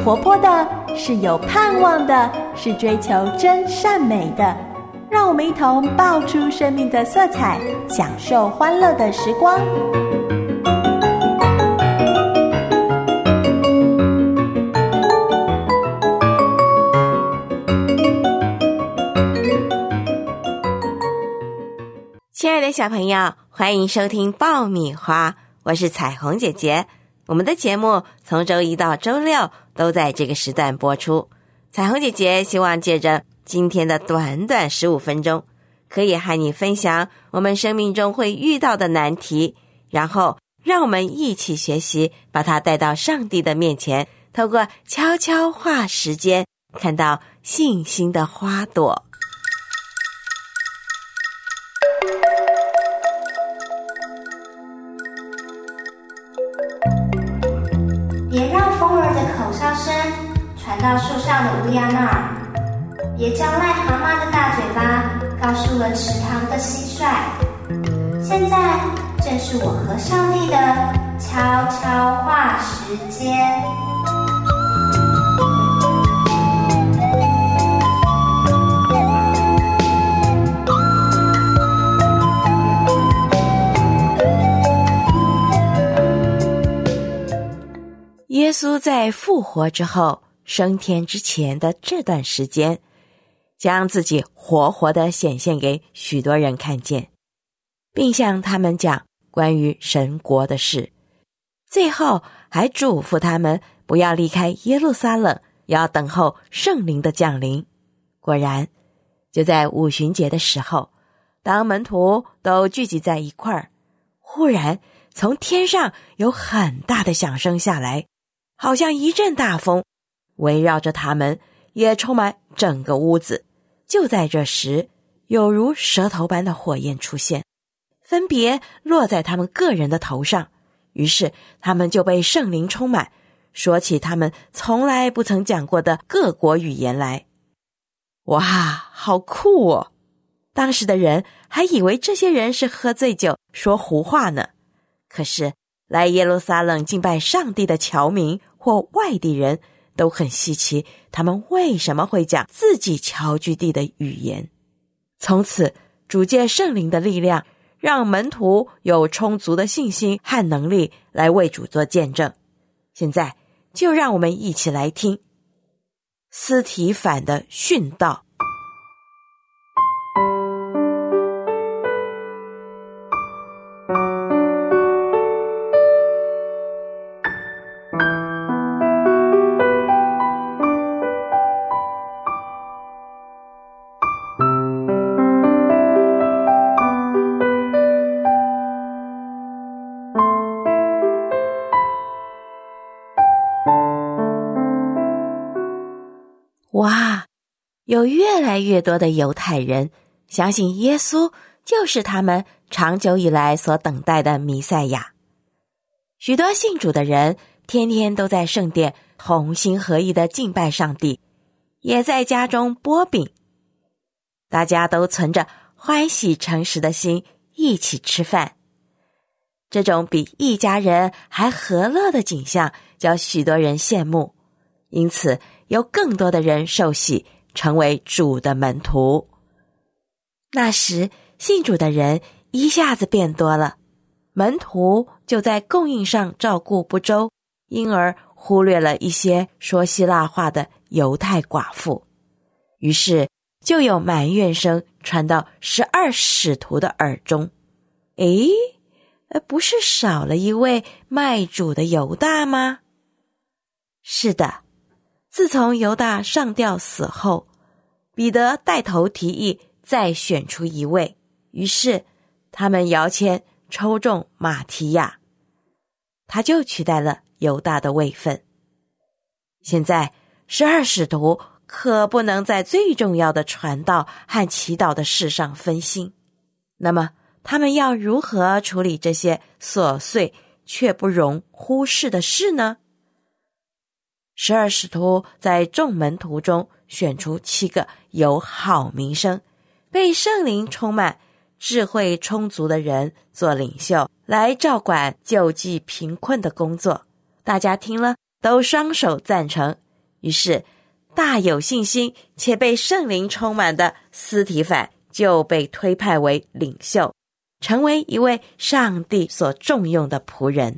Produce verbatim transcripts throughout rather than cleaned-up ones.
活泼的，是有盼望的，是追求真善美的。让我们一同爆出生命的色彩，享受欢乐的时光。 亲爱的小朋友，欢迎收听爆米花，我是彩虹姐姐。我们的节目从周一到周六都在这个时段播出。彩虹姐姐希望借着今天的短短十五分钟，可以和你分享我们生命中会遇到的难题，然后让我们一起学习，把它带到上帝的面前，透过悄悄话时间，看到信心的花朵。 别让风儿的口哨声传到树上的乌鸦那儿，别叫癞蛤蟆的大嘴巴告诉了池塘的蟋蟀。现在正是我和上帝的悄悄话时间。 耶稣在复活之后升天之前的这段时间，将自己活活地显现给许多人看见，并向他们讲关于神国的事，最后还嘱咐他们不要离开耶路撒冷，要等候圣灵的降临。果然，就在五旬节的时候，当门徒都聚集在一块儿，忽然从天上有很大的响声下来，好像一阵大风，围绕着他们，也充满整个屋子。就在这时，有如舌头般的火焰出现，分别落在他们个人的头上，于是他们就被圣灵充满，说起他们从来不曾讲过的各国语言来。哇，好酷哦！当时的人还以为这些人是喝醉酒说胡话呢。可是来耶路撒冷敬拜上帝的侨民或外地人都很稀奇，他们为什么会讲自己侨居地的语言。从此主借圣灵的力量，让门徒有充足的信心和能力来为主做见证。现在就让我们一起来听司提反的殉道。哇，有越来越多的犹太人相信耶稣就是他们长久以来所等待的弥赛亚。许多信主的人天天都在圣殿同心合意地敬拜上帝，也在家中擘饼，大家都存着欢喜诚实的心一起吃饭。这种比一家人还和乐的景象叫许多人羡慕，因此有更多的人受洗成为主的门徒。那时信主的人一下子变多了，门徒就在供应上照顾不周，因而忽略了一些说希腊话的犹太寡妇。于是就有埋怨声传到十二使徒的耳中，诶，不是少了一位卖主的犹大吗？是的，自从犹大上吊死后，彼得带头提议再选出一位，于是他们摇签抽中马提亚，他就取代了犹大的位分。现在十二使徒可不能在最重要的传道和祈祷的事上分心，那么他们要如何处理这些琐碎却不容忽视的事呢？十二使徒在众门徒中选出七个有好名声、被圣灵充满、智慧充足的人做领袖，来照管救济贫困的工作。大家听了都双手赞成， 于是大有信心且被圣灵充满的司提反就被推派为领袖，成为一位上帝所重用的仆人。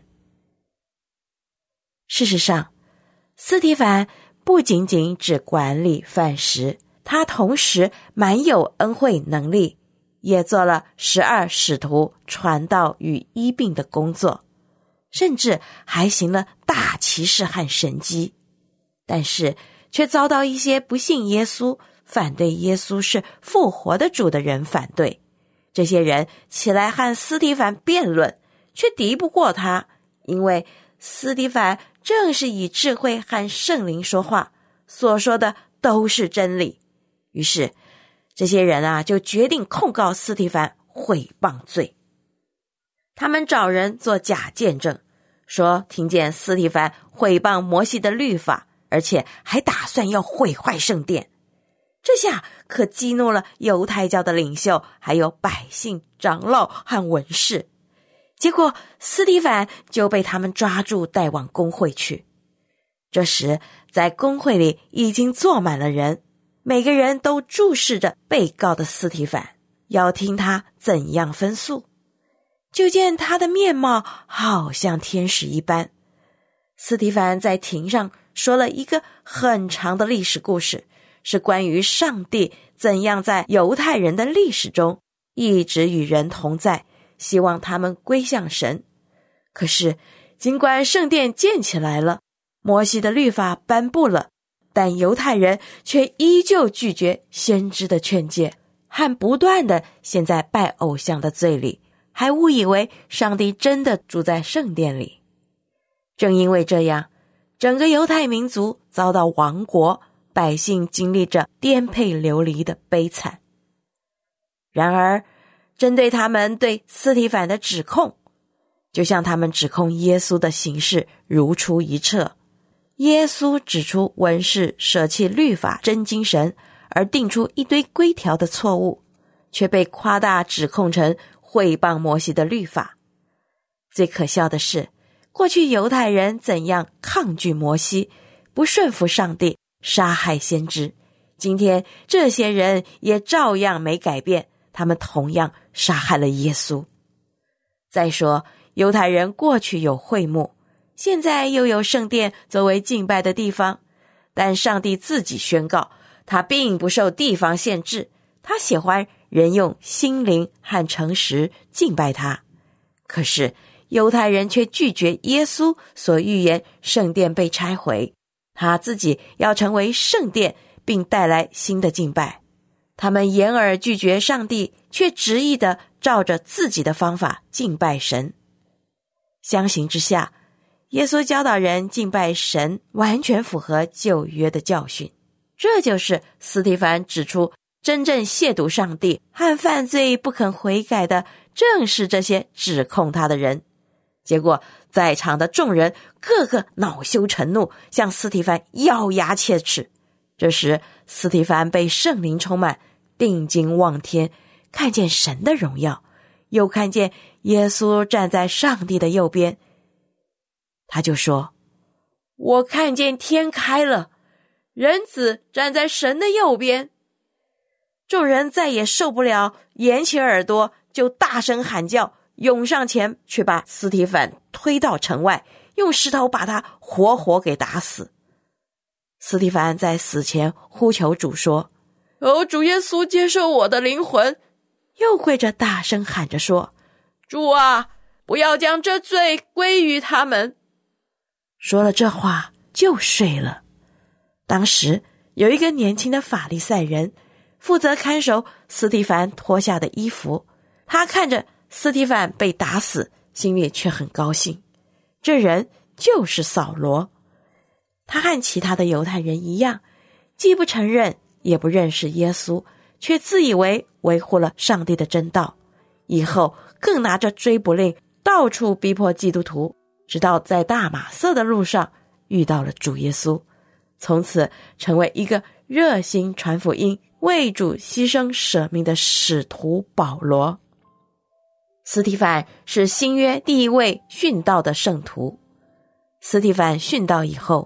事实上，司提反不仅仅只管理饭食，他同时蛮有恩惠能力，也做了十二使徒传道与医病的工作，甚至还行了大奇事和神迹。但是却遭到一些不信耶稣、反对耶稣是复活的主的人反对。这些人起来和司提反辩论，却敌不过他，因为司提反正是以智慧和圣灵说话，所说的都是真理。于是这些人啊，就决定控告司提反毁谤罪。他们找人做假见证，说听见司提反毁谤摩西的律法，而且还打算要毁坏圣殿。这下可激怒了犹太教的领袖，还有百姓、长老和文士。结果司提反就被他们抓住，带往公会去。这时在公会里已经坐满了人，每个人都注视着被告的司提反，要听他怎样分诉。就见他的面貌好像天使一般。司提反在庭上说了一个很长的历史故事，是关于上帝怎样在犹太人的历史中一直与人同在，希望他们归向神。可是尽管圣殿建起来了，摩西的律法颁布了，但犹太人却依旧拒绝先知的劝诫，和不断的陷在拜偶像的罪里，还误以为上帝真的住在圣殿里。正因为这样，整个犹太民族遭到亡国，百姓经历着颠沛流离的悲惨。然而针对他们对司提反的指控，就像他们指控耶稣的形式如出一辙。耶稣指出文士舍弃律法真经神，而定出一堆规条的错误，却被夸大指控成毁谤摩西的律法。最可笑的是，过去犹太人怎样抗拒摩西，不顺服上帝，杀害先知，今天这些人也照样没改变，他们同样杀害了耶稣。再说犹太人过去有会幕，现在又有圣殿作为敬拜的地方，但上帝自己宣告，他并不受地方限制，他喜欢人用心灵和诚实敬拜他。可是犹太人却拒绝耶稣所预言圣殿被拆毁，他自己要成为圣殿，并带来新的敬拜。他们掩耳拒绝上帝，却执意的照着自己的方法敬拜神。相形之下，耶稣教导人敬拜神完全符合旧约的教训。这就是司提反指出，真正亵渎上帝和犯罪不肯悔改的，正是这些指控他的人。结果在场的众人个个恼羞成怒，向司提反咬牙切齿。这时司提反被圣灵充满，定睛望天，看见神的荣耀，又看见耶稣站在上帝的右边。他就说，我看见天开了，人子站在神的右边。众人再也受不了，掩起耳朵，就大声喊叫，涌上前去把司提反推到城外，用石头把他活活给打死。司提反在死前呼求主说，哦，主耶稣，接受我的灵魂。又跪着大声喊着说，主啊，不要将这罪归于他们。说了这话就睡了。当时有一个年轻的法利赛人，负责看守司提反脱下的衣服，他看着司提反被打死，心里却很高兴。这人就是扫罗。他和其他的犹太人一样，既不承认也不认识耶稣，却自以为维护了上帝的真道，以后更拿着追捕令到处逼迫基督徒，直到在大马色的路上遇到了主耶稣，从此成为一个热心传福音、为主牺牲舍命的使徒保罗。司提反是新约第一位殉道的圣徒。司提反殉道以后，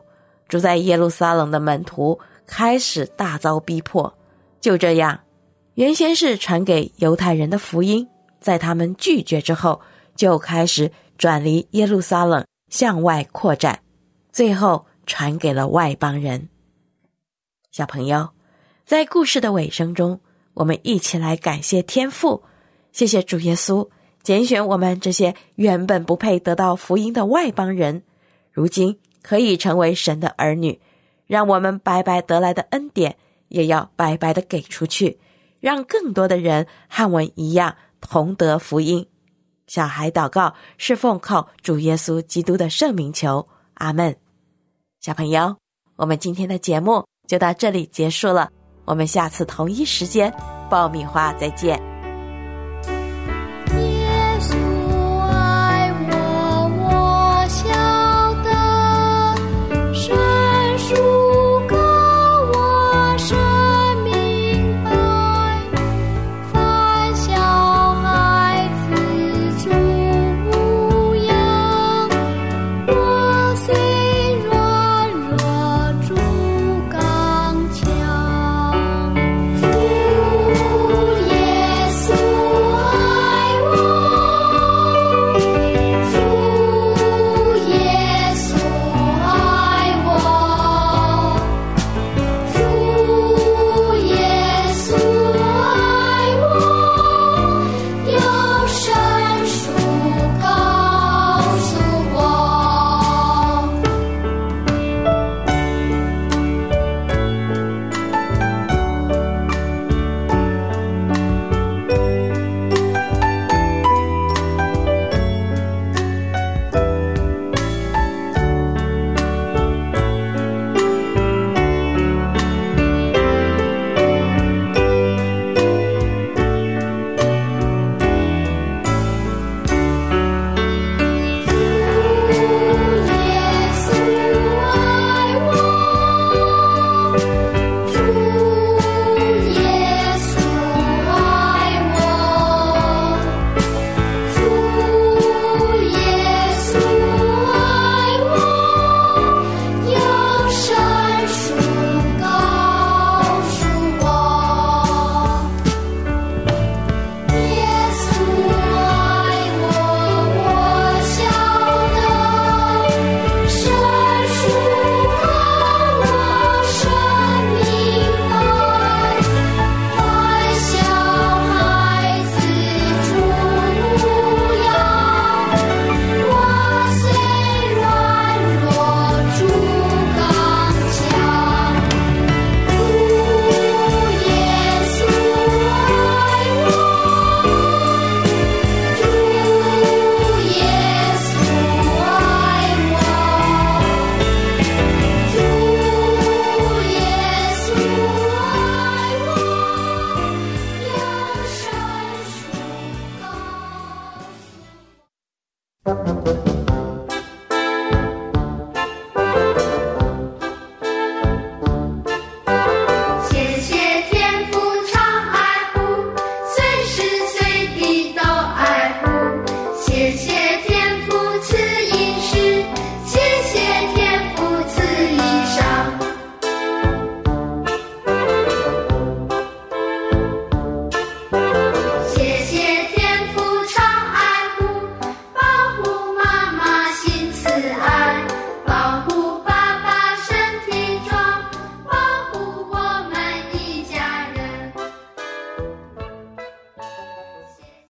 住在耶路撒冷的门徒开始大遭逼迫。就这样，原先是传给犹太人的福音，在他们拒绝之后，就开始转离耶路撒冷，向外扩展，最后传给了外邦人。小朋友，在故事的尾声中，我们一起来感谢天父，谢谢主耶稣拣选我们这些原本不配得到福音的外邦人，如今可以成为神的儿女，让我们白白得来的恩典也要白白的给出去，让更多的人和我们一样同得福音。小孩祷告是奉靠主耶稣基督的圣名求，阿们。小朋友，我们今天的节目就到这里结束了，我们下次同一时间爆米花再见。